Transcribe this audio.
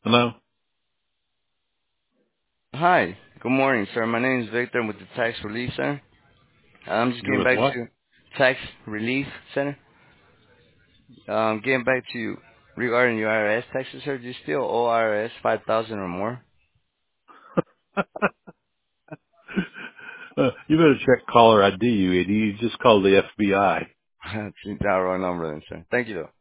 Hello? Hi. Good morning, sir. My name is Victor. I'm with the Tax Relief Center. I'm just You're getting with back what? to you. Tax Relief Center. Getting back to you regarding your IRS taxes, sir. Do you still owe IRS 5,000 or more? You better check caller ID, you idiot. You just called the FBI. That's the wrong number then, sir. Thank you, though.